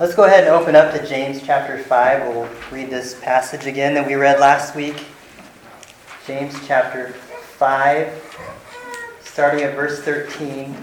Let's go ahead and open up to James chapter 5. We'll read this passage again that we read last week. James chapter 5, starting at verse 13.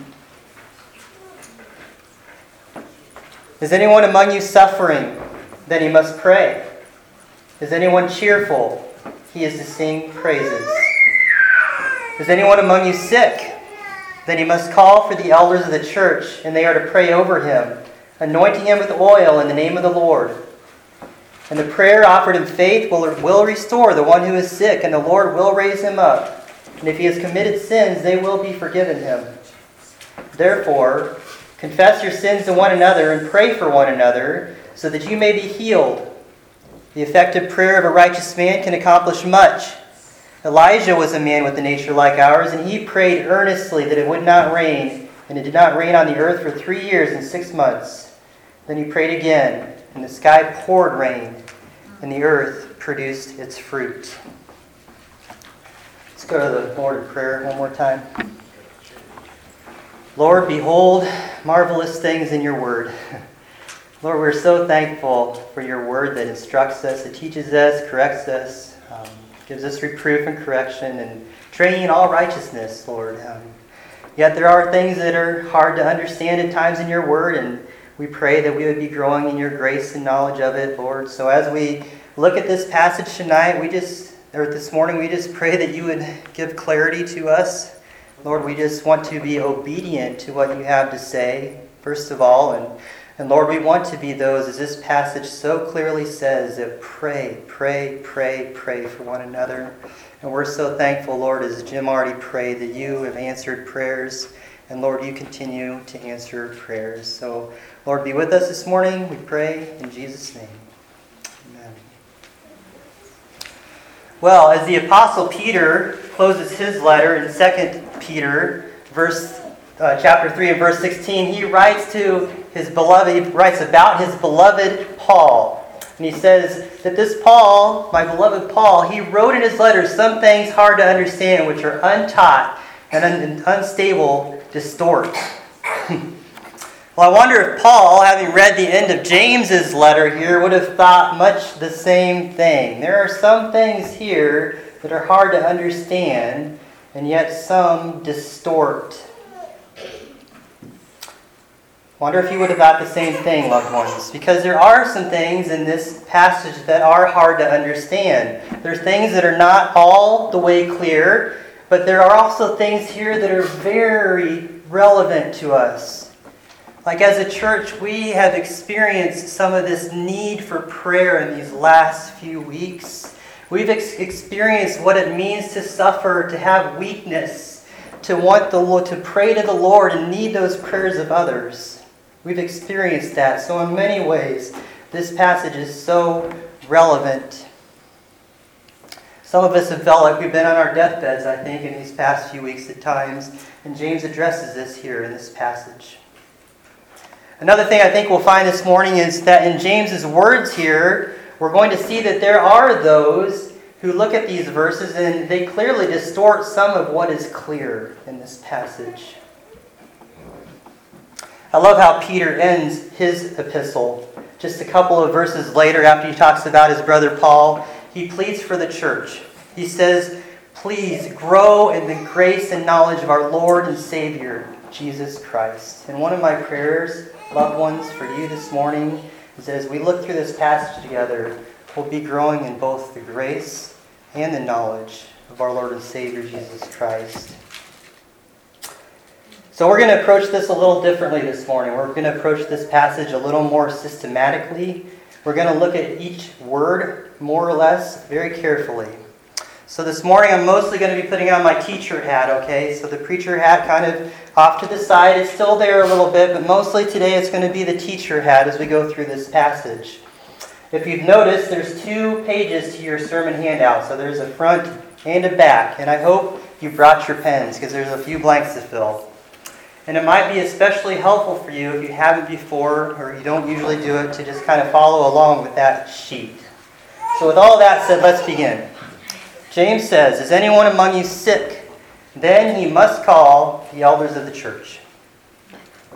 Is anyone among you suffering? Then he must pray. Is anyone cheerful? He is to sing praises. Is anyone among you sick? Then he must call for the elders of the church, and they are to pray over him, anointing him with oil in the name of the Lord. And the prayer offered in faith will restore the one who is sick, and the Lord will raise him up. And if he has committed sins, they will be forgiven him. Therefore, confess your sins to one another and pray for one another, so that you may be healed. The effective prayer of a righteous man can accomplish much. Elijah was a man with a nature like ours, and he prayed earnestly that it would not rain, and it did not rain on the earth for 3 years and 6 months. Then he prayed again, and the sky poured rain, and the earth produced its fruit. Let's go to the Lord in prayer one more time. Lord, behold marvelous things in your word. Lord, we're so thankful for your word that instructs us, that teaches us, corrects us, gives us reproof and correction, and training in all righteousness, Lord. Yet there are things that are hard to understand at times in your word, and we pray that we would be growing in your grace and knowledge of it, Lord. So as we look at this passage tonight, this morning, we just pray that you would give clarity to us. Lord, we just want to be obedient to what you have to say, first of all. And Lord, we want to be those, as this passage so clearly says, that pray for one another. And we're so thankful, Lord, as Jim already prayed, that you have answered prayers. And Lord, you continue to answer prayers. So, Lord, be with us this morning, we pray in Jesus' name. Amen. Well, as the Apostle Peter closes his letter in 2 Peter, chapter 3 and verse 16, he writes about his beloved Paul. And he says that this Paul, my beloved Paul, he wrote in his letter some things hard to understand, which are untaught and unstable distort. Well, I wonder if Paul, having read the end of James's letter here, would have thought much the same thing. There are some things here that are hard to understand, and yet some distort. I wonder if he would have thought the same thing, loved ones, because there are some things in this passage that are hard to understand. There's things that are not all the way clear, but there are also things here that are very relevant to us. Like as a church, we have experienced some of this need for prayer in these last few weeks. We've experienced what it means to suffer, to have weakness, to want to pray to the Lord and need those prayers of others. We've experienced that. So in many ways, this passage is so relevant. Some of us have felt like we've been on our deathbeds, I think, in these past few weeks at times. And James addresses this here in this passage. Another thing I think we'll find this morning is that in James's words here, we're going to see that there are those who look at these verses and they clearly distort some of what is clear in this passage. I love how Peter ends his epistle. Just a couple of verses later, after he talks about his brother Paul, he pleads for the church. He says, "Please grow in the grace and knowledge of our Lord and Savior, Jesus Christ." And one of my prayers, loved ones, for you this morning is that as we look through this passage together, we'll be growing in both the grace and the knowledge of our Lord and Savior, Jesus Christ. So we're going to approach this a little differently this morning. We're going to approach this passage a little more systematically. We're going to look at each word, more or less, very carefully. So this morning I'm mostly going to be putting on my teacher hat, okay? So the preacher hat kind of off to the side. It's still there a little bit, but mostly today it's going to be the teacher hat as we go through this passage. If you've noticed, there's 2 pages to your sermon handout. So there's a front and a back. And I hope you brought your pens because there's a few blanks to fill. And it might be especially helpful for you if you haven't before or you don't usually do it to just kind of follow along with that sheet. So with all that said, let's begin. James says, "Is anyone among you sick? Then he must call the elders of the church."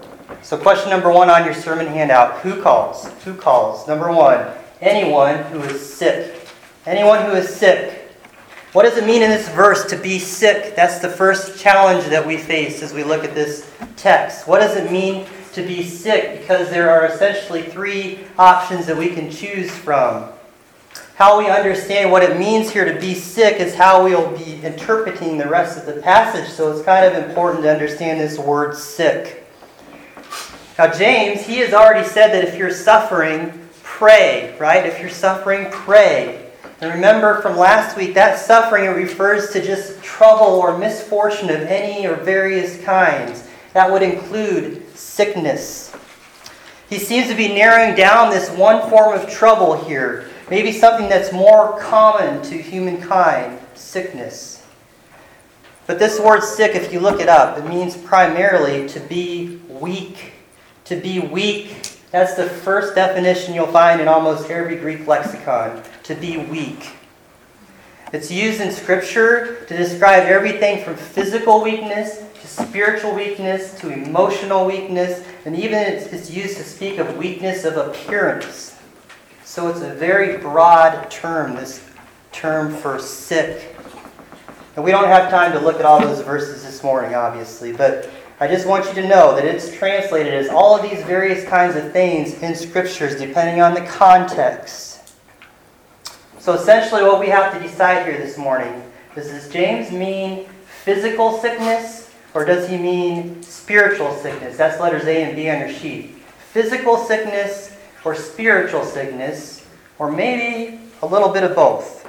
So question number 1 on your sermon handout, who calls? Who calls? Number 1, anyone who is sick. Anyone who is sick. What does it mean in this verse to be sick? That's the first challenge that we face as we look at this text. What does it mean to be sick? Because there are essentially 3 options that we can choose from. How we understand what it means here to be sick is how we'll be interpreting the rest of the passage. So it's kind of important to understand this word sick. Now James, he has already said that if you're suffering, pray, right? If you're suffering, pray. And remember from last week, that suffering, it refers to just trouble or misfortune of any or various kinds. That would include sickness. He seems to be narrowing down this one form of trouble here. Maybe something that's more common to humankind, sickness. But this word sick, if you look it up, it means primarily to be weak. To be weak. That's the first definition you'll find in almost every Greek lexicon. To be weak. It's used in Scripture to describe everything from physical weakness to spiritual weakness to emotional weakness, and even it's used to speak of weakness of appearance. So it's a very broad term, this term for sick. And we don't have time to look at all those verses this morning, obviously, but I just want you to know that it's translated as all of these various kinds of things in Scriptures, depending on the context. So essentially what we have to decide here this morning is, does James mean physical sickness, or does he mean spiritual sickness? That's letters A and B on your sheet. Physical sickness or spiritual sickness, or maybe a little bit of both.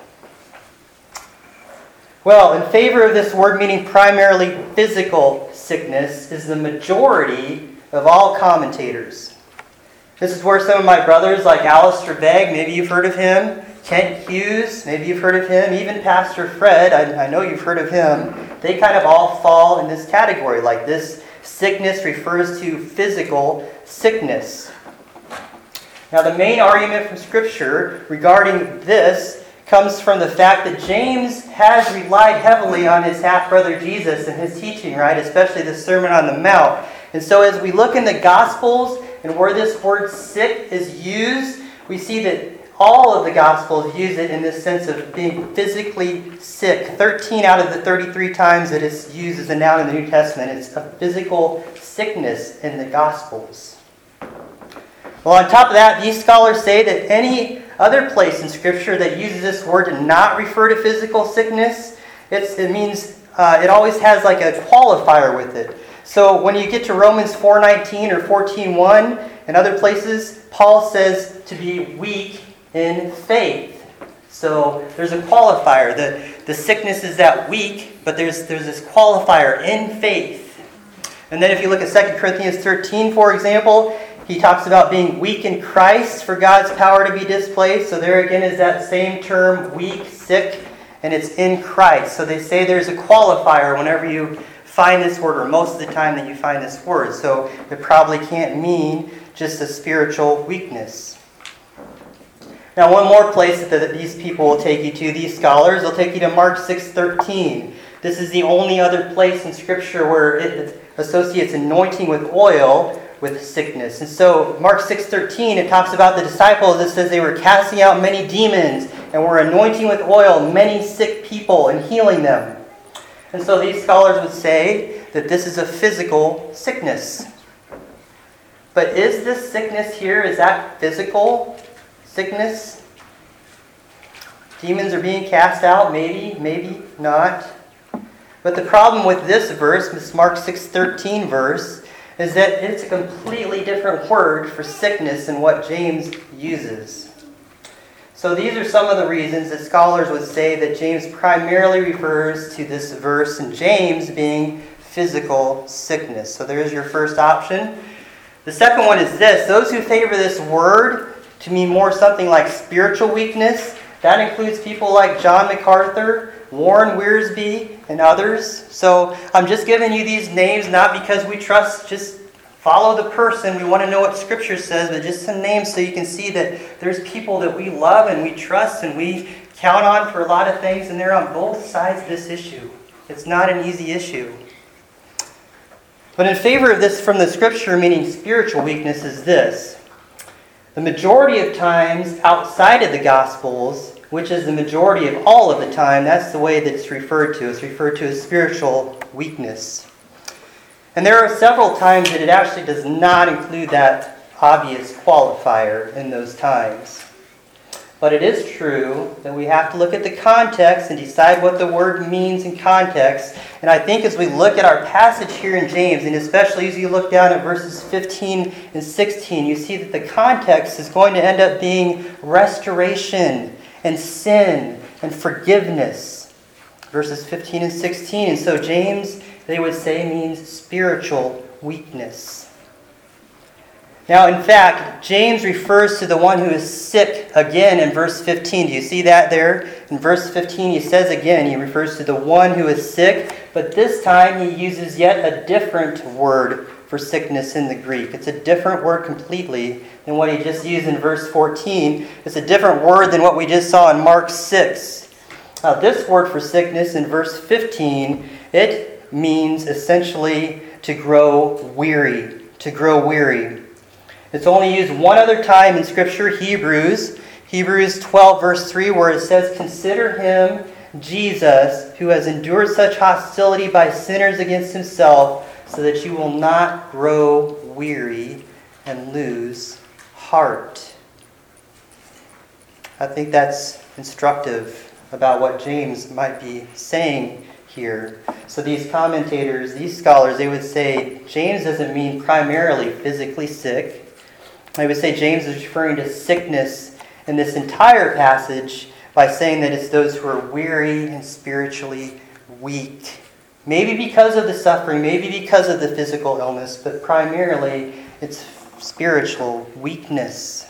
Well, in favor of this word meaning primarily physical sickness is the majority of all commentators. This is where some of my brothers like Alistair Begg, maybe you've heard of him, Kent Hughes, maybe you've heard of him, even Pastor Fred, I know you've heard of him, they kind of all fall in this category. Like this sickness refers to physical sickness. Now the main argument from Scripture regarding this comes from the fact that James has relied heavily on his half-brother Jesus and his teaching, right? Especially the Sermon on the Mount. And so as we look in the Gospels and where this word sick is used, we see that all of the Gospels use it in this sense of being physically sick. 13 out of the 33 times that it's used as a noun in the New Testament, it's a physical sickness in the Gospels. Well, on top of that, these scholars say that any other place in Scripture that uses this word to not refer to physical sickness, it means it always has like a qualifier with it. So when you get to Romans 4:19 or 14:1 and other places, Paul says to be weak in faith. So there's a qualifier. The sickness is that weak, but there's this qualifier in faith. And then if you look at 2 Corinthians 13, for example, he talks about being weak in Christ for God's power to be displayed. So there again is that same term, weak, sick, and it's in Christ. So they say there's a qualifier whenever you find this word, or most of the time that you find this word. So it probably can't mean just a spiritual weakness. Now one more place that these people will take you to, these scholars, they'll take you to Mark 6:13. This is the only other place in Scripture where it associates anointing with oil with sickness. And so Mark 6:13, it talks about the disciples. It says they were casting out many demons and were anointing with oil many sick people and healing them. And so these scholars would say that this is a physical sickness. But is this sickness here, is that physical sickness? Demons are being cast out? Maybe, maybe not. But the problem with this verse, this Mark 6:13 verse, is that it's a completely different word for sickness than what James uses. So these are some of the reasons that scholars would say that James primarily refers to this verse in James being physical sickness. So there's your first option. The second one is this. Those who favor this word to mean more something like spiritual weakness, that includes people like John MacArthur, Warren Wiersbe, and others. So I'm just giving you these names not because we trust, just follow the person. We want to know what Scripture says, but just some names so you can see that there's people that we love and we trust and we count on for a lot of things, and they're on both sides of this issue. It's not an easy issue. But in favor of this from the Scripture, meaning spiritual weakness, is this. The majority of times outside of the Gospels, which is the majority of all of the time, that's the way that it's referred to. It's referred to as spiritual weakness. And there are several times that it actually does not include that obvious qualifier in those times. But it is true that we have to look at the context and decide what the word means in context. And I think as we look at our passage here in James, and especially as you look down at verses 15 and 16, you see that the context is going to end up being restoration and sin and forgiveness. Verses 15 and 16. And so James, they would say, means spiritual weakness. Now, in fact, James refers to the one who is sick again in verse 15. Do you see that there? In verse 15, he says again, he refers to the one who is sick, but this time he uses yet a different word for sickness in the Greek. It's a different word completely than what he just used in verse 14. It's a different word than what we just saw in Mark 6. Now, this word for sickness in verse 15, it means essentially to grow weary. To grow weary. It's only used one other time in Scripture, Hebrews 12, verse 3, where it says, "Consider him, Jesus, who has endured such hostility by sinners against himself, so that you will not grow weary and lose heart." I think that's instructive about what James might be saying here. So these commentators, these scholars, they would say James doesn't mean primarily physically sick. I would say James is referring to sickness in this entire passage by saying that it's those who are weary and spiritually weak. Maybe because of the suffering, maybe because of the physical illness, but primarily it's spiritual weakness.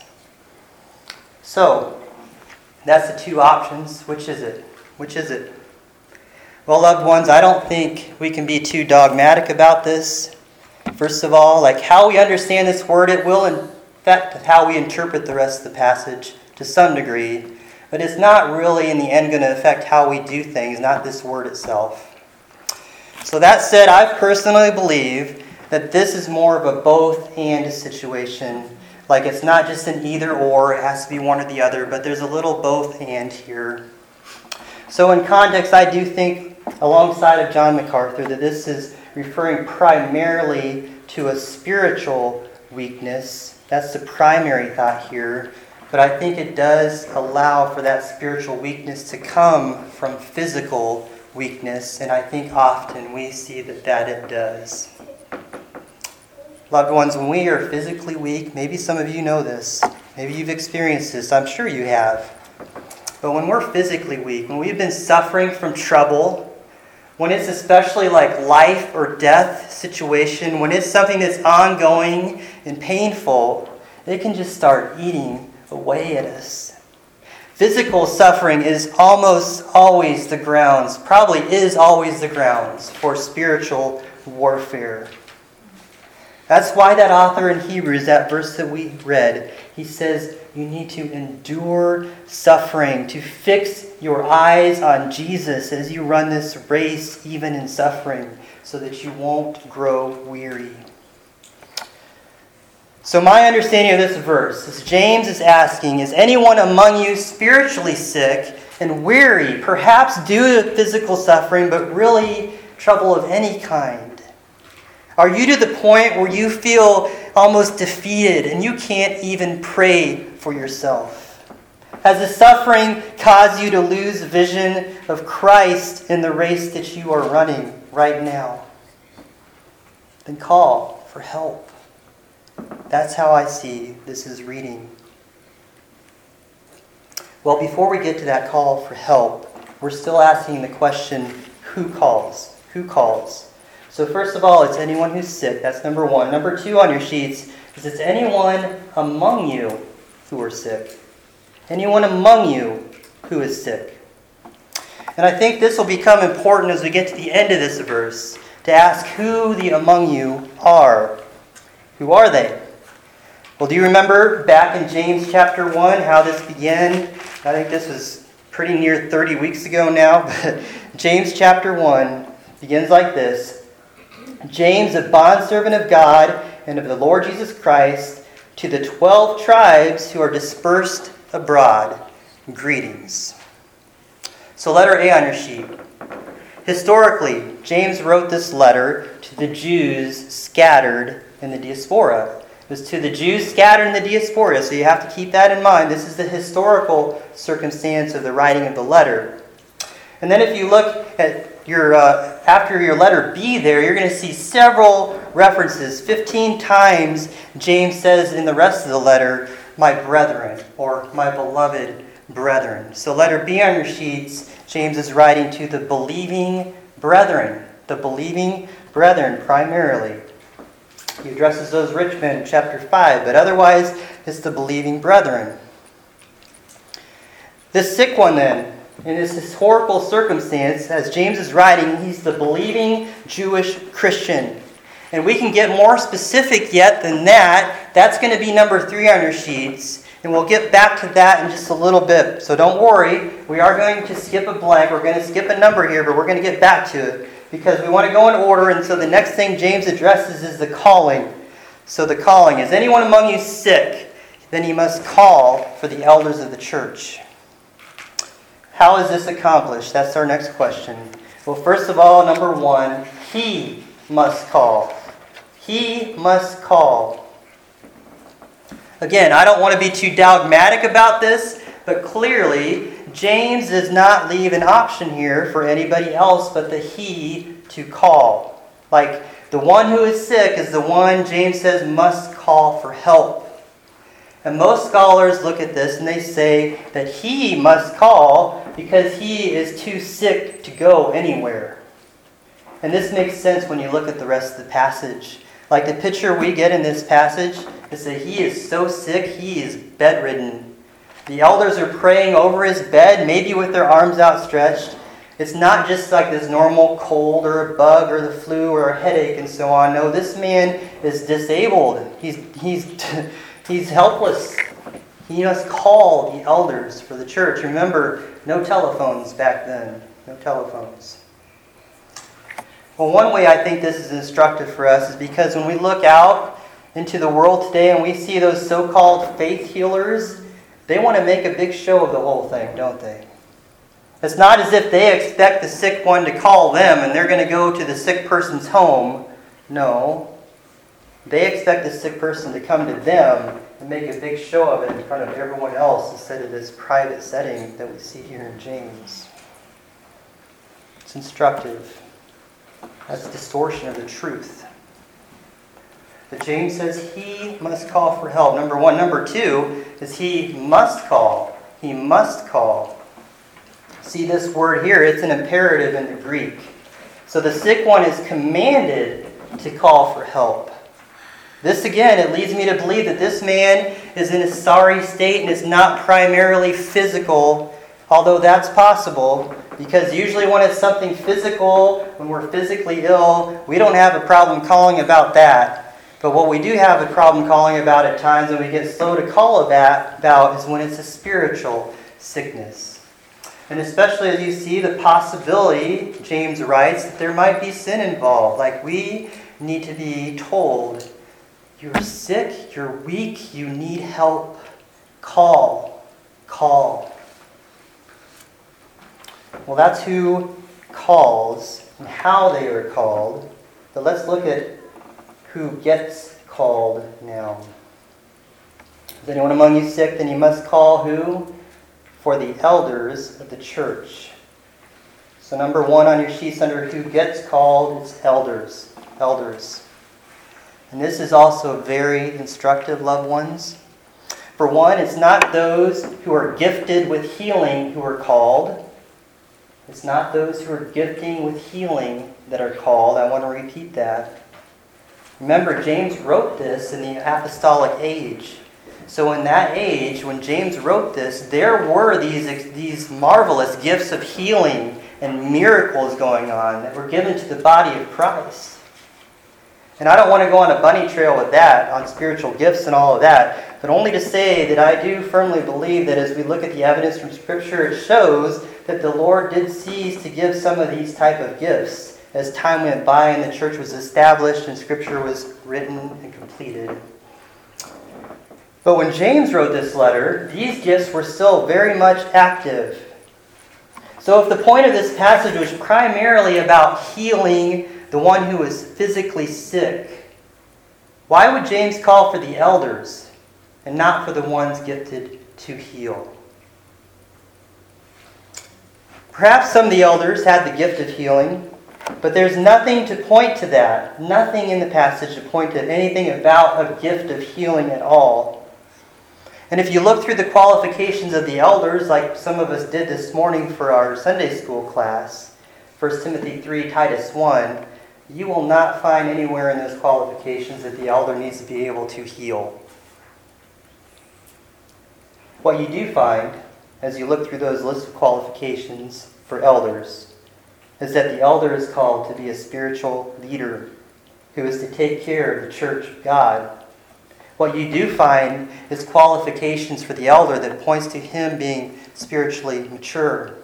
So, that's the two options. Which is it? Which is it? Well, loved ones, I don't think we can be too dogmatic about this. First of all, like how we understand this word, it will affect how we interpret the rest of the passage to some degree, but it's not really in the end going to affect how we do things, not this word itself. So that said, I personally believe that this is more of a both-and situation. Like it's not just an either-or, it has to be one or the other, but there's a little both-and here. So in context, I do think, alongside of John MacArthur, that this is referring primarily to a spiritual weakness. That's the primary thought here. But I think it does allow for that spiritual weakness to come from physical weakness. And I think often we see that it does. Loved ones, when we are physically weak, maybe some of you know this. Maybe you've experienced this. I'm sure you have. But when we're physically weak, when we've been suffering from trouble, when it's especially like life or death situation, when it's something that's ongoing and painful, it can just start eating away at us. Physical suffering is almost always the grounds, probably is always the grounds for spiritual warfare. That's why that author in Hebrews, that verse that we read, he says you need to endure suffering, to fix your eyes on Jesus as you run this race, even in suffering, so that you won't grow weary. So my understanding of this verse is James is asking, is anyone among you spiritually sick and weary, perhaps due to physical suffering, but really trouble of any kind? Are you to the point where you feel almost defeated and you can't even pray for yourself? Has the suffering caused you to lose vision of Christ in the race that you are running right now? Then call for help. That's how I see this is reading. Well, before we get to that call for help, we're still asking the question, who calls? Who calls? So first of all, it's anyone who's sick. That's number one. Number two on your sheets is it's anyone among you who are sick. Anyone among you who is sick. And I think this will become important as we get to the end of this verse to ask who the among you are. Who are they? Well, do you remember back in James chapter 1 how this began? I think this was pretty near 30 weeks ago now. But James chapter 1 begins like this. James, a bondservant of God and of the Lord Jesus Christ, to the 12 tribes who are dispersed abroad, greetings. So letter A on your sheet. Historically, James wrote this letter to the Jews scattered in the diaspora. It was to the Jews scattered in the diaspora, so you have to keep that in mind. This is the historical circumstance of the writing of the letter. And then if you look at your after your letter B there, you're going to see several references. 15 times James says in the rest of the letter, my brethren, or my beloved brethren. So letter B on your sheets, James is writing to the believing brethren. The believing brethren primarily. He addresses those rich men in chapter 5, but otherwise it's the believing brethren. This sick one then, in this historical circumstance, as James is writing, he's the believing Jewish Christian. And we can get more specific yet than that. That's going to be number 3 on your sheets. And we'll get back to that in just a little bit. So don't worry, we are going to skip a blank. We're going to skip a number here, but we're going to get back to it. Because we want to go in order, and so the next thing James addresses is the calling. So the calling. Is anyone among you sick? Then he must call for the elders of the church. How is this accomplished? That's our next question. Well, first of all, number 1, he must call. He must call. Again, I don't want to be too dogmatic about this, but clearly James does not leave an option here for anybody else but the he to call. Like the one who is sick is the one James says must call for help. And most scholars look at this and they say that he must call because he is too sick to go anywhere. And this makes sense when you look at the rest of the passage. Like the picture we get in this passage is that he is so sick, he is bedridden. The elders are praying over his bed, maybe with their arms outstretched. It's not just like this normal cold or a bug or the flu or a headache and so on. No, this man is disabled. He's helpless. He must call the elders for the church. Remember, no telephones back then. No telephones. Well, one way I think this is instructive for us is because when we look out into the world today and we see those so-called faith healers, they want to make a big show of the whole thing, don't they? It's not as if they expect the sick one to call them and they're going to go to the sick person's home. No. They expect the sick person to come to them and make a big show of it in front of everyone else instead of this private setting that we see here in James. It's instructive. That's distortion of the truth. But James says he must call for help. Number 1. Number 2 is he must call. He must call. See this word here, it's an imperative in the Greek. So the sick one is commanded to call for help. This again, it leads me to believe that this man is in a sorry state and is not primarily physical, although that's possible, because usually when it's something physical, when we're physically ill, we don't have a problem calling about that. But what we do have a problem calling about at times, and we get slow to call about, is when it's a spiritual sickness. And especially as you see the possibility, James writes, that there might be sin involved. Like we need to be told, you're sick, you're weak, you need help. Call. Well, that's who calls and how they are called. But let's look at who gets called now. Is anyone among you sick? Then you must call who? For the elders of the church. So number 1 on your sheets under who gets called is elders. Elders. And this is also very instructive, loved ones. For one, it's not those who are gifted with healing who are called. It's not those who are gifting with healing that are called. I want to repeat that. Remember, James wrote this in the apostolic age. So in that age, when James wrote this, there were these marvelous gifts of healing and miracles going on that were given to the body of Christ. And I don't want to go on a bunny trail with that, on spiritual gifts and all of that, but only to say that I do firmly believe that as we look at the evidence from Scripture, it shows that the Lord did cease to give some of these type of gifts as time went by and the church was established and Scripture was written and completed. But when James wrote this letter, these gifts were still very much active. So if the point of this passage was primarily about healing the one who was physically sick, why would James call for the elders and not for the ones gifted to heal? Perhaps some of the elders had the gift of healing, but there's nothing to point to that. Nothing in the passage to point to anything about a gift of healing at all. And if you look through the qualifications of the elders, like some of us did this morning for our Sunday school class, 1 Timothy 3, Titus 1, you will not find anywhere in those qualifications that the elder needs to be able to heal. What you do find, as you look through those lists of qualifications for elders, is that the elder is called to be a spiritual leader who is to take care of the church of God. What you do find is qualifications for the elder that points to him being spiritually mature.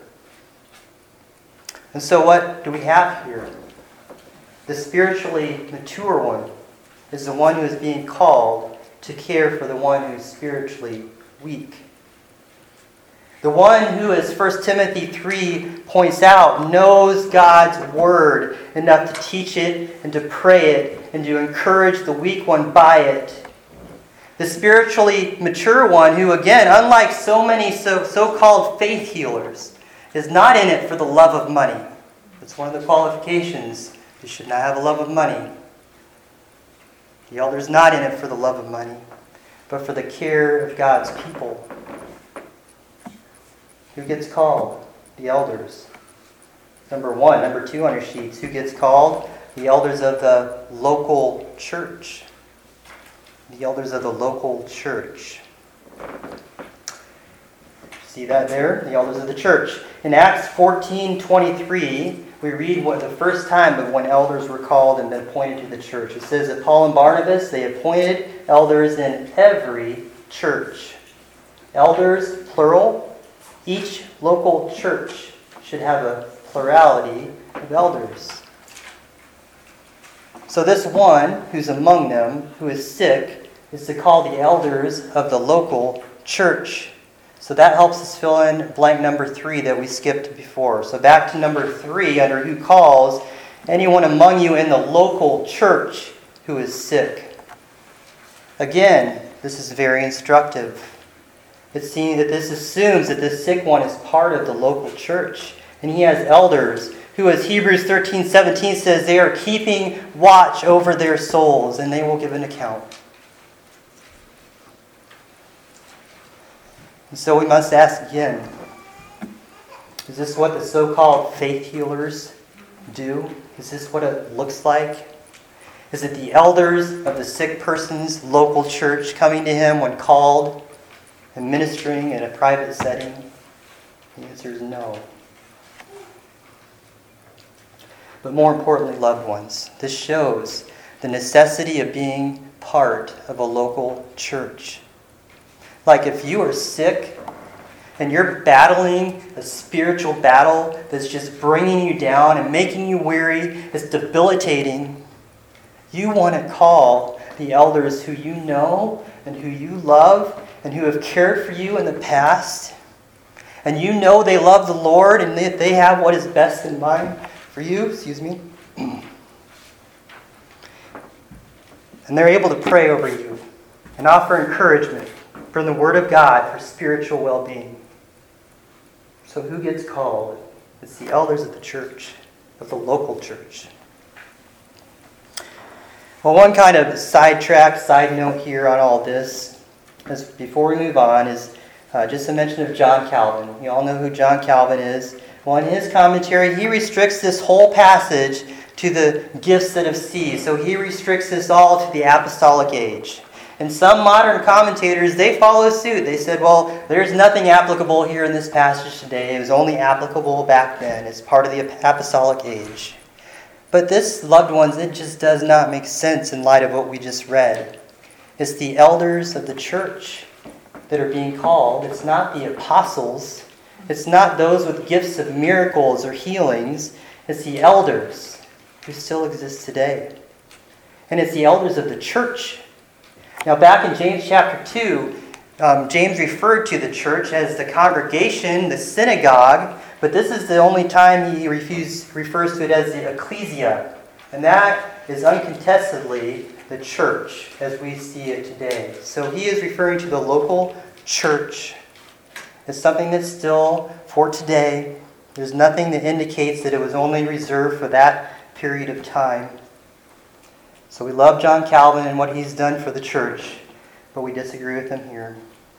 And so what do we have here? The spiritually mature one is the one who is being called to care for the one who is spiritually weak. The one who, as 1 Timothy 3 points out, knows God's word enough to teach it and to pray it and to encourage the weak one by it. The spiritually mature one who, again, unlike so many so-called faith healers, is not in it for the love of money. That's one of the qualifications. You should not have a love of money. The elder is not in it for the love of money, but for the care of God's people. Who gets called? The elders. Number 2 on your sheets. Who gets called? The elders of the local church. The elders of the local church. See that there? The elders of the church. In Acts 14:23, we read what the first time of when elders were called and appointed to the church. It says that Paul and Barnabas, they appointed elders in every church. Elders, plural. Each local church should have a plurality of elders. So this one who's among them, who is sick, is to call the elders of the local church. So that helps us fill in blank number 3 that we skipped before. So back to number 3 under who calls, anyone among you in the local church who is sick. Again, this is very instructive. It's seen that this assumes that this sick one is part of the local church. And he has elders who, as Hebrews 13:17 says, they are keeping watch over their souls and they will give an account. And so we must ask again, is this what the so-called faith healers do? Is this what it looks like? Is it the elders of the sick person's local church coming to him when called and ministering in a private setting? The answer is no. But more importantly, loved ones, this shows the necessity of being part of a local church. Like if you are sick and you're battling a spiritual battle that's just bringing you down and making you weary, it's debilitating, you want to call the elders who you know and who you love and who have cared for you in the past. And you know they love the Lord and they have what is best in mind for you. And they're able to pray over you and offer encouragement from the Word of God for spiritual well-being. So who gets called? It's the elders of the church, of the local church. Well, one kind of side note here on all this, is before we move on, is just a mention of John Calvin. You all know who John Calvin is. Well, in his commentary, he restricts this whole passage to the gifts that have ceased. So he restricts this all to the apostolic age. And some modern commentators, they follow suit. They said, well, there's nothing applicable here in this passage today. It was only applicable back then. It's part of the apostolic age. But this, loved ones, it just does not make sense in light of what we just read. It's the elders of the church that are being called. It's not the apostles. It's not those with gifts of miracles or healings. It's the elders. who still exists today. And it's the elders of the church. Now back in James chapter 2, James referred to the church as the congregation, the synagogue, but this is the only time he refers to it as the ecclesia. And that is uncontestedly the church as we see it today. So he is referring to the local church. It's something that's still for today. There's nothing that indicates that it was only reserved for that period of time. So we love John Calvin and what he's done for the church, but we disagree with him here.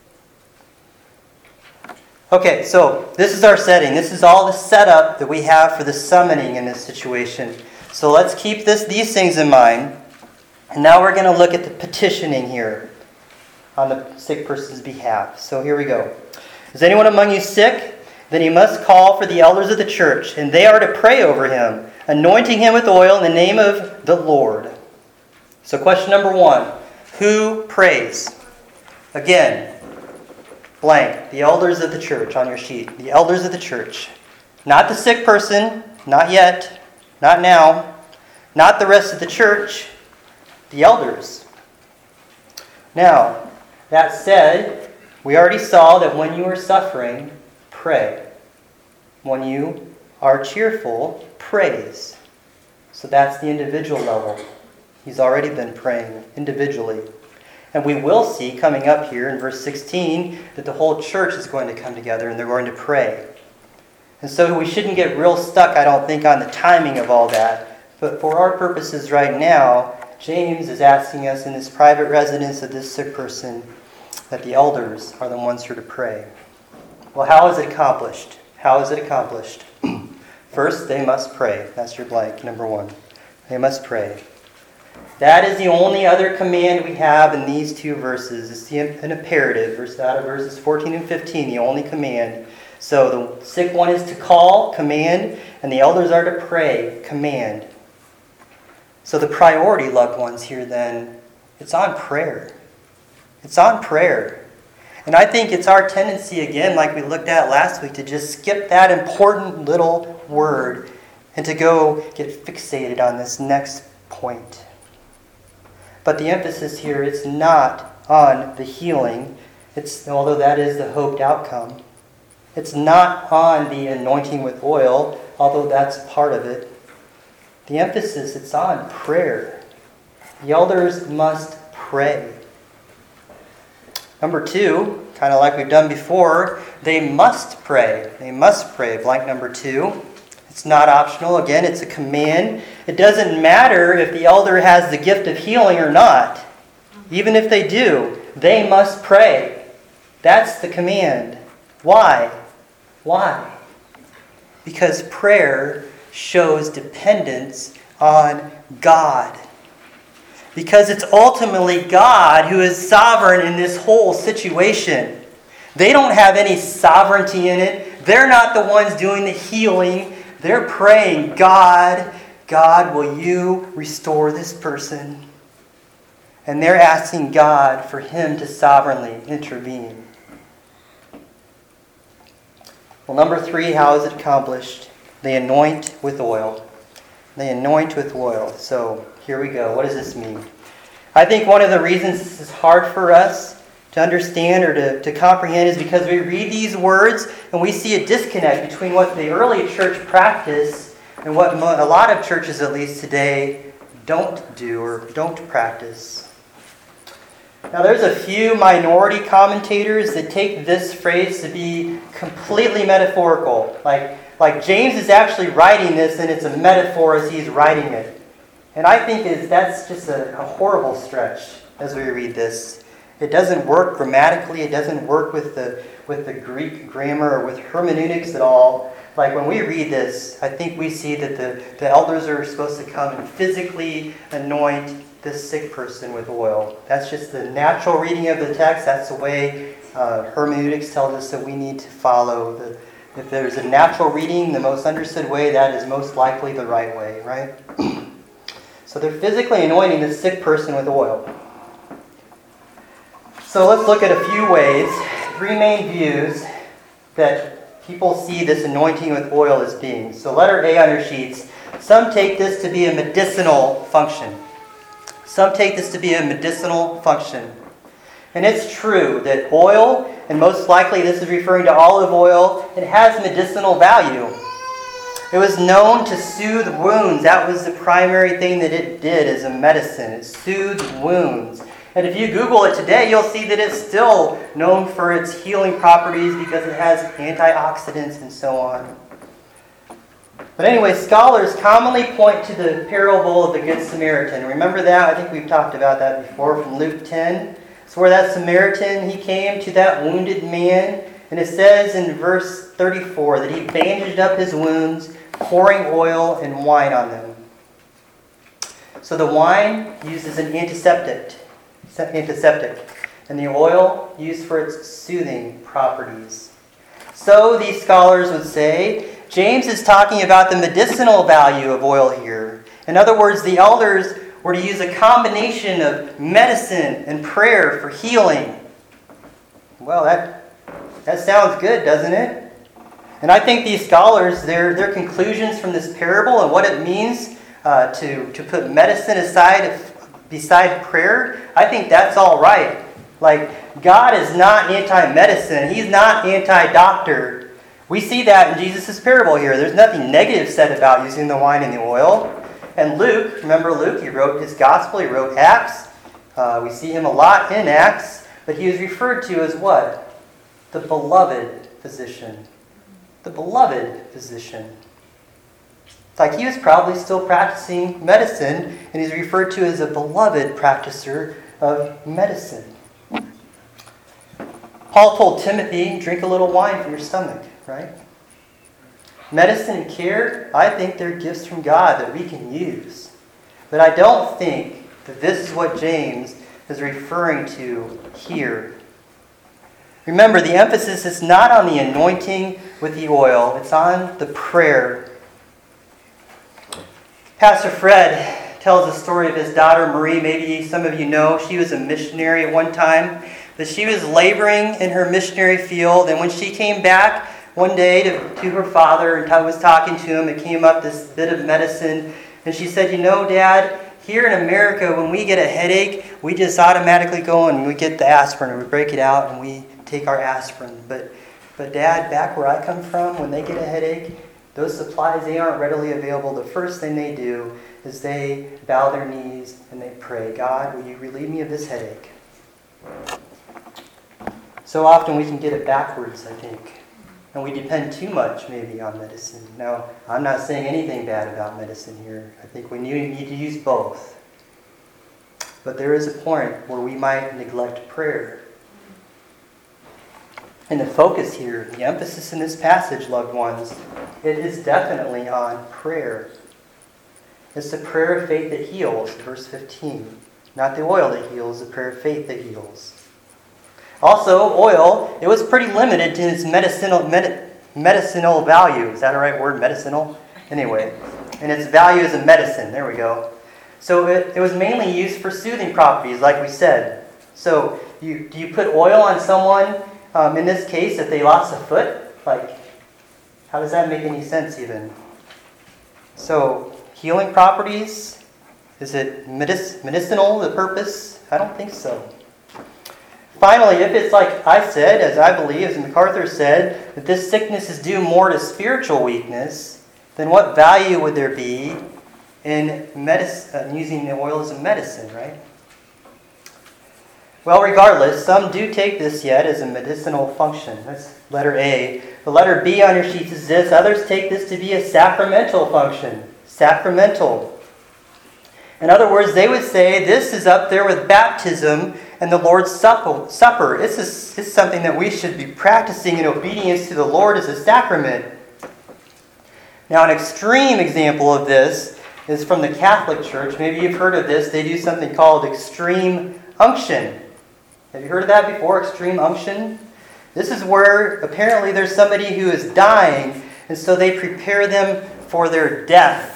Okay, so this is our setting. This is all the setup that we have for the summoning in this situation. So let's keep these things in mind. And now we're going to look at the petitioning here on the sick person's behalf. So here we go. Is anyone among you sick? Then he must call for the elders of the church, and they are to pray over him, anointing him with oil in the name of the Lord. So question number 1, who prays? Again, blank, the elders of the church on your sheet. The elders of the church. Not the sick person, not yet, not now, not the rest of the church, the elders. Now, that said, we already saw that when you are suffering, pray. When you are cheerful, praise. So that's the individual level. He's already been praying individually. And we will see coming up here in verse 16 that the whole church is going to come together and they're going to pray. And so we shouldn't get real stuck, I don't think, on the timing of all that. But for our purposes right now, James is asking us in this private residence of this sick person that the elders are the ones who are to pray. Well, how is it accomplished? How is it accomplished? First, they must pray. That's your blank, number 1. They must pray. That is the only other command we have in these 2 verses. It's an imperative, out of verses 14 and 15, the only command. So the sick one is to call, command, and the elders are to pray, command. So the priority, loved ones, here then, it's on prayer. It's on prayer. And I think it's our tendency, again, like we looked at last week, to just skip that important little word and to go get fixated on this next point. But the emphasis here is not on the healing, although that is the hoped outcome. It's not on the anointing with oil, although that's part of it. The emphasis, it's on prayer. The elders must pray. Number 2, kind of like we've done before, they must pray. They must pray, blank number 2. It's not optional. Again, it's a command. It doesn't matter if the elder has the gift of healing or not. Even if they do, they must pray. That's the command. Why? Why? Because prayer shows dependence on God. Because it's ultimately God who is sovereign in this whole situation. They don't have any sovereignty in it. They're not the ones doing the healing. They're praying, God, will you restore this person? And they're asking God for him to sovereignly intervene. Well, number 3, how is it accomplished? They anoint with oil. They anoint with oil. So here we go. What does this mean? I think one of the reasons this is hard for us to understand or to comprehend is because we read these words and we see a disconnect between what the early church practiced and what a lot of churches, at least today, don't do or don't practice. Now, there's a few minority commentators that take this phrase to be completely metaphorical. Like James is actually writing this and it's a metaphor as he's writing it. And I think that's just a horrible stretch as we read this. It doesn't work grammatically. It doesn't work with the Greek grammar or with hermeneutics at all. Like when we read this, I think we see that the elders are supposed to come and physically anoint this sick person with oil. That's just the natural reading of the text. That's the way hermeneutics tells us that we need to follow. If there's a natural reading, the most understood way, that is most likely the right way, right? So they're physically anointing this sick person with oil. So let's look at a few ways, 3 main views that people see this anointing with oil as being. So letter A on your sheets. Some take this to be a medicinal function. Some take this to be a medicinal function. And it's true that oil, and most likely this is referring to olive oil, it has medicinal value. It was known to soothe wounds. That was the primary thing that it did as a medicine. It soothed wounds. And if you Google it today, you'll see that it's still known for its healing properties because it has antioxidants and so on. But anyway, scholars commonly point to the parable of the Good Samaritan. Remember that? I think we've talked about that before from Luke 10. It's where that Samaritan, he came to that wounded man. And it says in verse 34 that he bandaged up his wounds, pouring oil and wine on them. So the wine used as an antiseptic, and the oil used for its soothing properties. So these scholars would say, James is talking about the medicinal value of oil here. In other words, the elders were to use a combination of medicine and prayer for healing. Well, that sounds good, doesn't it? And I think these scholars, their conclusions from this parable and what it means to put medicine beside prayer, I think that's all right. Like, God is not anti-medicine. He's not anti-doctor. We see that in Jesus' parable here. There's nothing negative said about using the wine and the oil. And Luke, remember Luke, he wrote his gospel, he wrote Acts. We see him a lot in Acts, but he was referred to as what? The beloved physician. The beloved physician. It's like he was probably still practicing medicine, and he's referred to as a beloved practicer of medicine. Paul told Timothy, drink a little wine for your stomach, right? Medicine and care, I think they're gifts from God that we can use. But I don't think that this is what James is referring to here. Remember, the emphasis is not on the anointing with the oil. It's on the prayer. Pastor Fred tells the story of his daughter Marie. Maybe some of you know. She was a missionary at one time. But she was laboring in her missionary field. And when she came back one day to her father and was talking to him, it came up this bit of medicine. And she said, you know, Dad, here in America, when we get a headache, we just automatically go and we get the aspirin. And we break it out and we take our aspirin. But Dad, back where I come from, when they get a headache, those supplies, they aren't readily available. The first thing they do is they bow their knees and they pray, God, will you relieve me of this headache? So often we can get it backwards, I think. And we depend too much maybe on medicine. Now, I'm not saying anything bad about medicine here. I think we need to use both. But there is a point where we might neglect prayer. And the focus here, the emphasis in this passage, loved ones, it is definitely on prayer. It's the prayer of faith that heals, verse 15. Not the oil that heals, the prayer of faith that heals. Also, oil, it was pretty limited to its medicinal value. Is that a right word, medicinal? Anyway, and its value as a medicine. There we go. So it was mainly used for soothing properties, like we said. So do you put oil on someone, in this case, if they lost a foot? Like, how does that make any sense even? So, healing properties? Is it medicinal, the purpose? I don't think so. Finally, if it's like I said, as I believe, as MacArthur said, that this sickness is due more to spiritual weakness, then what value would there be in using the oil as a medicine, right? Well, regardless, some do take this yet as a medicinal function. That's letter A. The letter B on your sheets is this. Others take this to be a sacramental function. Sacramental. In other words, they would say this is up there with baptism and the Lord's Supper. This is something that we should be practicing in obedience to the Lord as a sacrament. Now, an extreme example of this is from the Catholic Church. Maybe you've heard of this. They do something called extreme unction. Have you heard of that before, extreme unction? This is where apparently there's somebody who is dying, and so they prepare them for their death.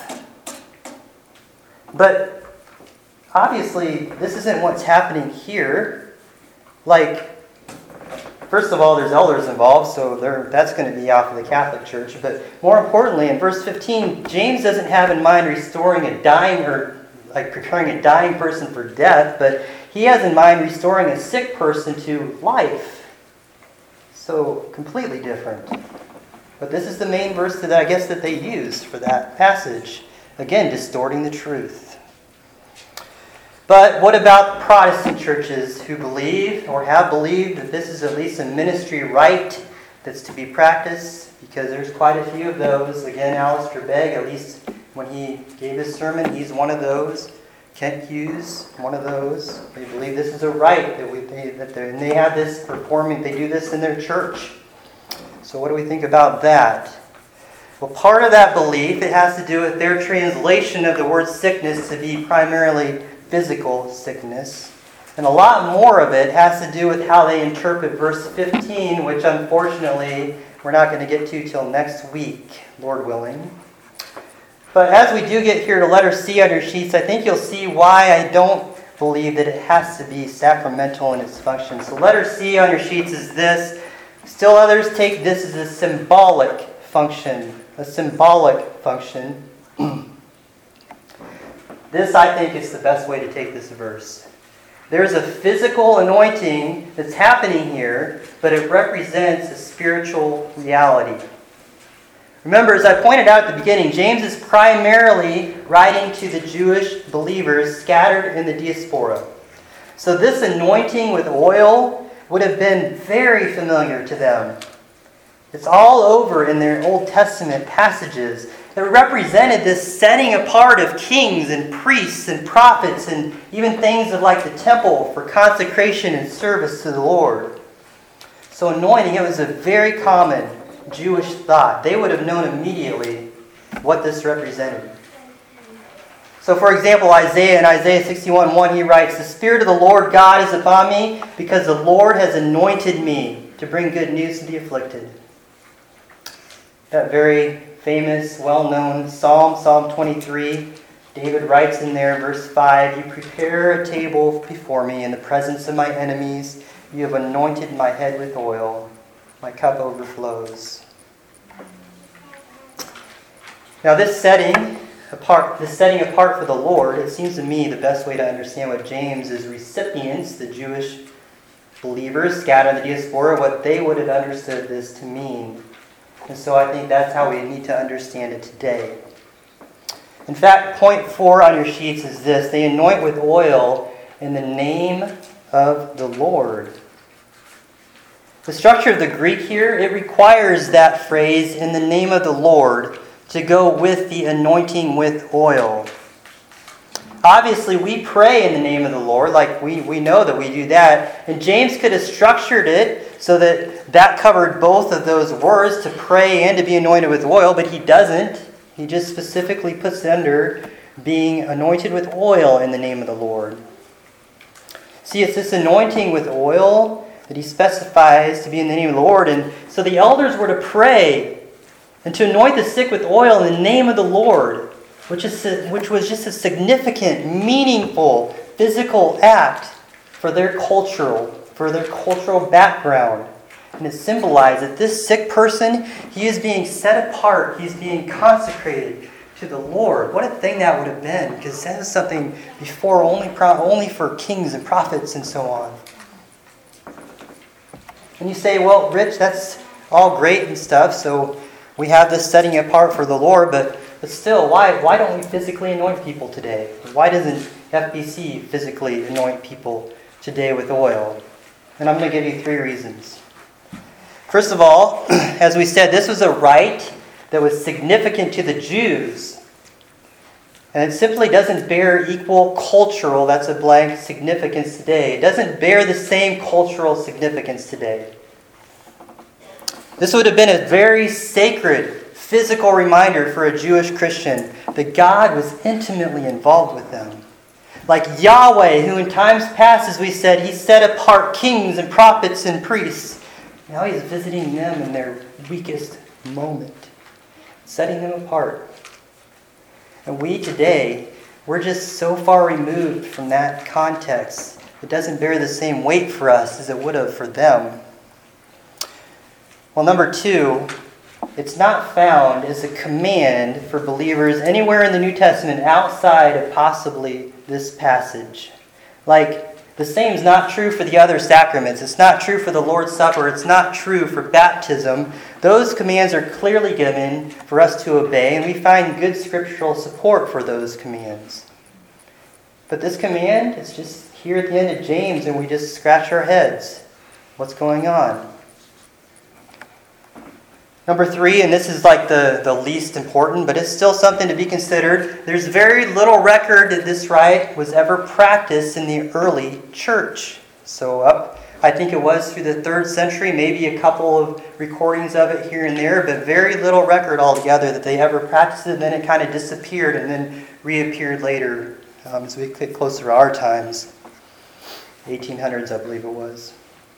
But obviously, this isn't what's happening here. Like, 1 first of all, there's elders involved, so that's going to be off of the Catholic Church. But more importantly, in verse 15, James doesn't have in mind restoring a dying or like preparing a dying person for death, but he has in mind restoring a sick person to life. So completely different. But this is the main verse that I guess that they used for that passage. Again, distorting the truth. But what about Protestant churches who believe or have believed that this is at least a ministry right that's to be practiced? Because there's quite a few of those. Again, Alistair Begg, at least when he gave his sermon, he's one of those. Kent Hughes, one of those. They believe this is a right and they have this performing. They do this in their church. So what do we think about that? Well, part of that belief, it has to do with their translation of the word sickness to be primarily physical sickness. And a lot more of it has to do with how they interpret verse 15, which unfortunately we're not going to get to till next week, Lord willing. But as we do get here to letter C on your sheets, I think you'll see why I don't believe that it has to be sacramental in its function. So letter C on your sheets is this. Still others take this as a symbolic function. A symbolic function. This, I think, is the best way to take this verse. There's a physical anointing that's happening here, but it represents a spiritual reality. Remember, as I pointed out at the beginning, James is primarily writing to the Jewish believers scattered in the diaspora. So this anointing with oil would have been very familiar to them. It's all over in their Old Testament passages. It represented this setting apart of kings and priests and prophets and even things of like the temple for consecration and service to the Lord. So anointing, it was a very common Jewish thought. They would have known immediately what this represented. So for example, Isaiah in Isaiah 61:1, he writes, "The Spirit of the Lord God is upon me, because the Lord has anointed me to bring good news to the afflicted." That very famous, well-known Psalm, Psalm 23, David writes in there, verse 5, "You prepare a table before me in the presence of my enemies. You have anointed my head with oil. My cup overflows." Now this setting apart for the Lord, it seems to me the best way to understand what James's recipients, the Jewish believers scattered in the diaspora, what they would have understood this to mean. And so I think that's how we need to understand it today. In fact, point 4 on your sheets is this: they anoint with oil in the name of the Lord. The structure of the Greek here, it requires that phrase, "in the name of the Lord," to go with the anointing with oil. Obviously, we pray in the name of the Lord, like we know that we do that. And James could have structured it so that covered both of those words, to pray and to be anointed with oil, but he doesn't. He just specifically puts it under being anointed with oil in the name of the Lord. See, it's this anointing with oil that he specifies to be in the name of the Lord. And so the elders were to pray and to anoint the sick with oil in the name of the Lord, which was just a significant, meaningful, physical act for their cultural background. And it symbolized that this sick person, he is being set apart, he's being consecrated to the Lord. What a thing that would have been, because that is something before only for kings and prophets and so on. And you say, well, Rich, that's all great and stuff, so we have this setting apart for the Lord, but still, why don't we physically anoint people today? Why doesn't FBC physically anoint people today with oil? And I'm going to give you 3 reasons. First of all, as we said, this was a rite that was significant to the Jews. And it simply doesn't bear equal cultural, that's a blank, significance today. It doesn't bear the same cultural significance today. This would have been a very sacred, physical reminder for a Jewish Christian that God was intimately involved with them. Like Yahweh, who in times past, as we said, he set apart kings and prophets and priests. Now he's visiting them in their weakest moment, setting them apart. And we today, we're just so far removed from that context. It doesn't bear the same weight for us as it would have for them. Well, number two, it's not found as a command for believers anywhere in the New Testament outside of possibly this passage. Like, the same is not true for the other sacraments. It's not true for the Lord's Supper. It's not true for baptism. Those commands are clearly given for us to obey, and we find good scriptural support for those commands. But this command is just here at the end of James, and we just scratch our heads. What's going on? Number three, and this is like the least important, but it's still something to be considered. There's very little record that this rite was ever practiced in the early church. So I think it was through the 3rd century, maybe a couple of recordings of it here and there, but very little record altogether that they ever practiced it, and then it kind of disappeared and then reappeared later as we get closer to our times. 1800s, I believe it was.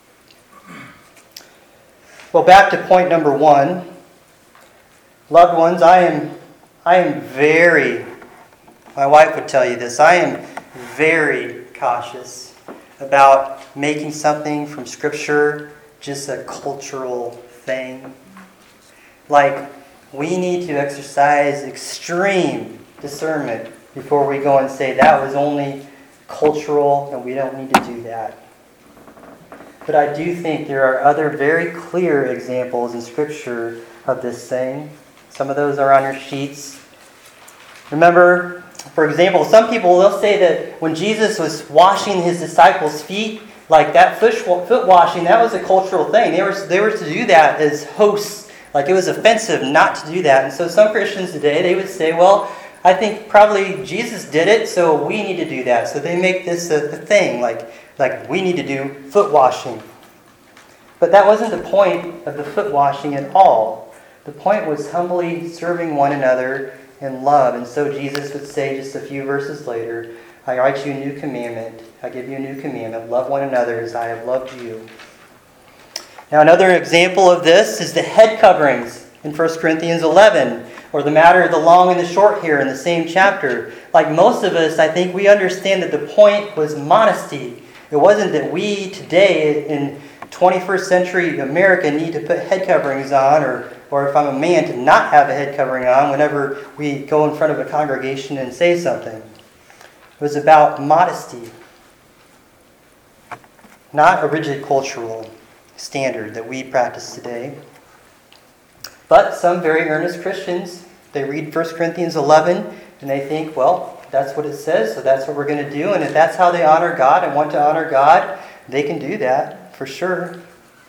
Well, back to point number one. Loved ones, I am very, my wife would tell you this, I am very cautious about making something from Scripture just a cultural thing. Like, we need to exercise extreme discernment before we go and say that was only cultural and we don't need to do that. But I do think there are other very clear examples in Scripture of this saying. Some of those are on your sheets. Remember, for example, some people, they'll say that when Jesus was washing his disciples' feet, like that foot washing, that was a cultural thing. They were to do that as hosts. Like it was offensive not to do that. And so some Christians today, they would say, well, I think probably Jesus did it, so we need to do that. So they make this a thing, like we need to do foot washing. But that wasn't the point of the foot washing at all. The point was humbly serving one another in love. And so Jesus would say just a few verses later, I write you a new commandment. I give you a new commandment. Love one another as I have loved you. Now another example of this is the head coverings in 1 Corinthians 11. Or the matter of the long and the short hair in the same chapter. Like most of us, I think we understand that the point was modesty. It wasn't that we today in 21st century America need to put head coverings on, or if I'm a man, to not have a head covering on whenever we go in front of a congregation and say something. It was about modesty, not a rigid cultural standard that we practice today. But some very earnest Christians, they read 1 Corinthians 11 and they think, well, that's what it says, so that's what we're going to do. And if that's how they honor God and want to honor God, they can do that, for sure.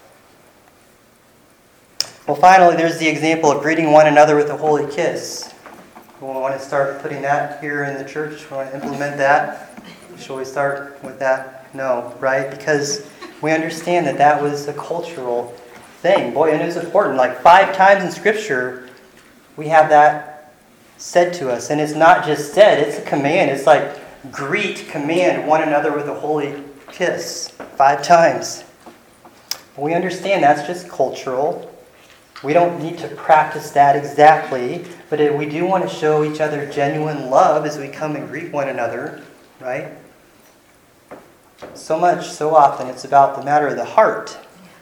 Well, finally, there's the example of greeting one another with a holy kiss. We want to start putting that here in the church. We want to implement that. Shall we start with that? No, right? Because we understand that that was a cultural thing. Boy, and it was important. Like 5 times in Scripture, we have that said to us. And it's not just said, it's a command. It's like, command one another with a holy kiss. 5 times. But we understand that's just cultural. We don't need to practice that exactly. But we do want to show each other genuine love as we come and greet one another. Right? So often, it's about the matter of the heart.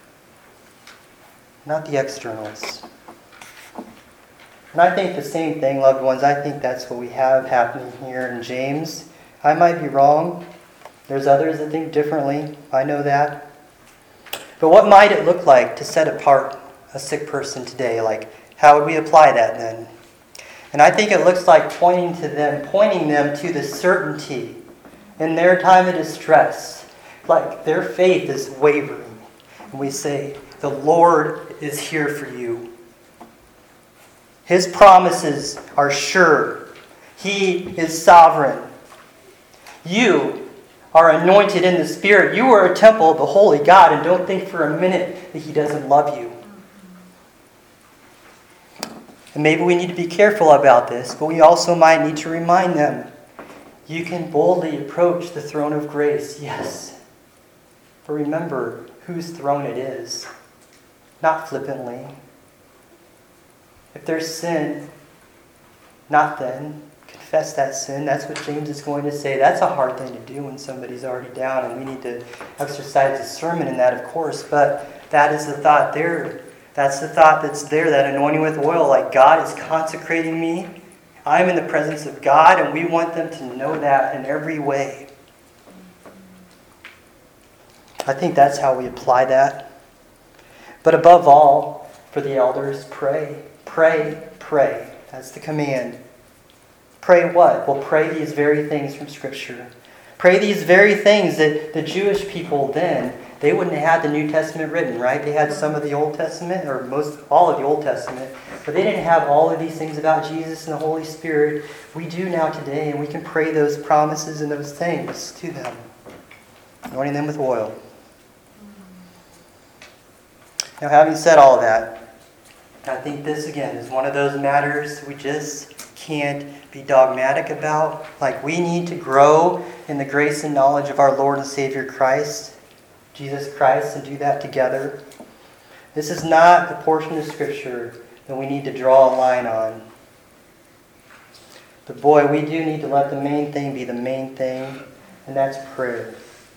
Not the externals. And I think the same thing, loved ones. I think that's what we have happening here in James. I might be wrong. There's others that think differently. I know that. But what might it look like to set apart a sick person today? Like, how would we apply that then? And I think it looks like pointing them to the certainty in their time of distress. Like their faith is wavering. And we say, the Lord is here for you. His promises are sure. He is sovereign. You are anointed in the Spirit. You are a temple of the Holy God, and don't think for a minute that He doesn't love you. And maybe we need to be careful about this, but we also might need to remind them, you can boldly approach the throne of grace, yes. But remember whose throne it is. Not flippantly. If there's sin, not then. Confess that sin. That's what James is going to say. That's a hard thing to do when somebody's already down, and we need to exercise discernment in that, of course. But that is the thought there. That's the thought that's there, that anointing with oil, like God is consecrating me. I'm in the presence of God, and we want them to know that in every way. I think that's how we apply that. But above all, for the elders, pray, pray, pray. That's the command. Pray what? Well, pray these very things from Scripture. Pray these very things that the Jewish people then, they wouldn't have had the New Testament written, right? They had some of the Old Testament, or all of the Old Testament, but they didn't have all of these things about Jesus and the Holy Spirit. We do now today, and we can pray those promises and those things to them, anointing them with oil. Now, having said all of that, I think this, again, is one of those matters we just can't be dogmatic about. Like, we need to grow in the grace and knowledge of our Lord and Savior Christ, Jesus Christ, and do that together. This is not the portion of Scripture that we need to draw a line on. But boy, we do need to let the main thing be the main thing, and that's prayer.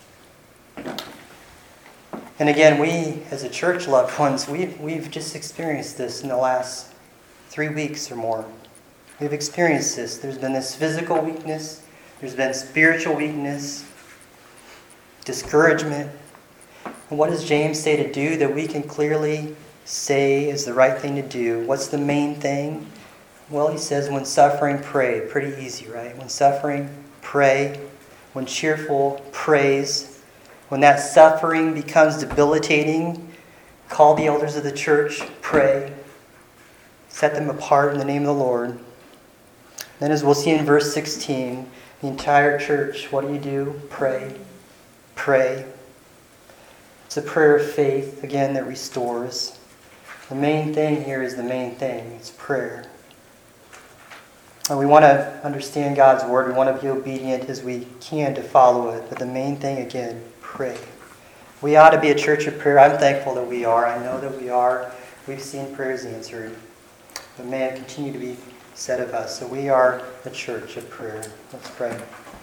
And again, we, as a church, loved ones, we've just experienced this in the last 3 weeks or more. We've experienced this. There's been this physical weakness. There's been spiritual weakness, discouragement. And what does James say to do that we can clearly say is the right thing to do? What's the main thing? Well, he says, when suffering, pray. Pretty easy, right? When suffering, pray. When cheerful, praise. When that suffering becomes debilitating, call the elders of the church, pray. Set them apart in the name of the Lord. Then, as we'll see in verse 16, the entire church, what do? Pray. Pray. It's a prayer of faith, again, that restores. The main thing here is the main thing. It's prayer. And we want to understand God's word. We want to be obedient as we can to follow it. But the main thing, again, pray. We ought to be a church of prayer. I'm thankful that we are. I know that we are. We've seen prayers answered. But may it continue to be said of us. So we are a church of prayer. Let's pray.